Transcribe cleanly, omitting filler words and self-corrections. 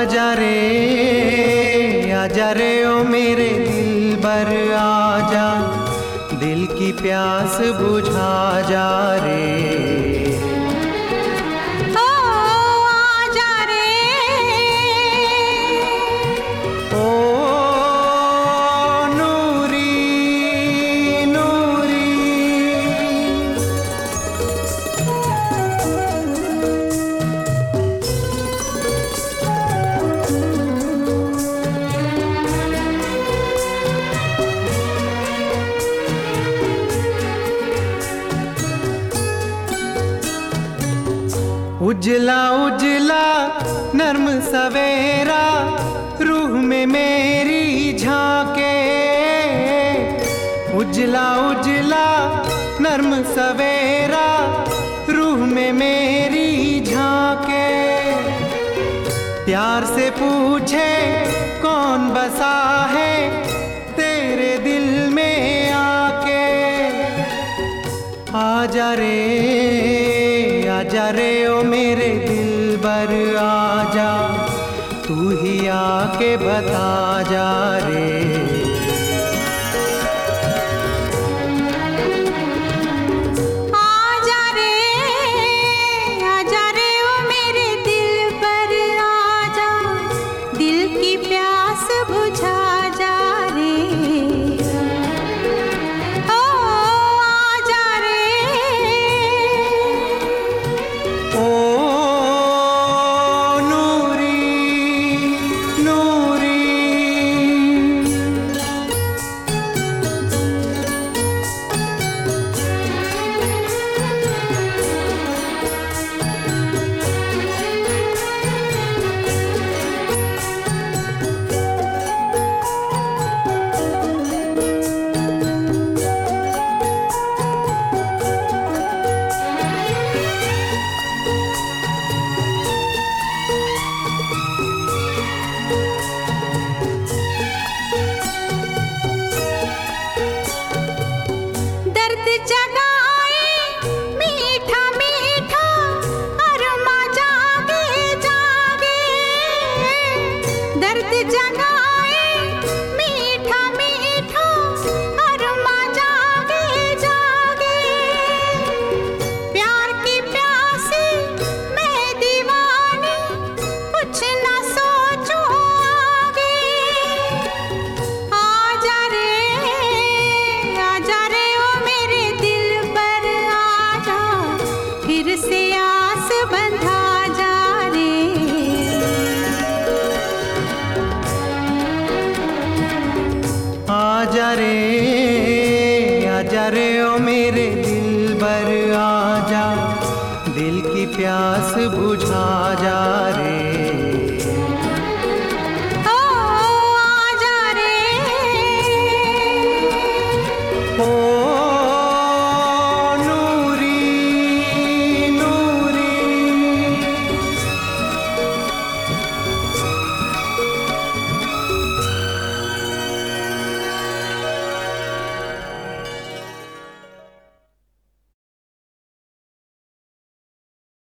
आजा रे ओ मेरे दिलबर आजा, दिल की प्यास बुझा जा रे। उजला उजला नर्म सवेरा रूह में मेरी झांके, उजला उजला नर्म सवेरा रूह में मेरी झांके। प्यार से पूछे कौन बसा है तेरे दिल में आके। आजा रे ओ मेरे दिलबर आजा, तू ही आके बता जा रे। आजा रे ओ मेरे दिलबर आजा, दिल की प्यास बुझा जा रे। आजा रे ओ मेरे दिलबर आजा, दिल की प्यास बुझा जा रे।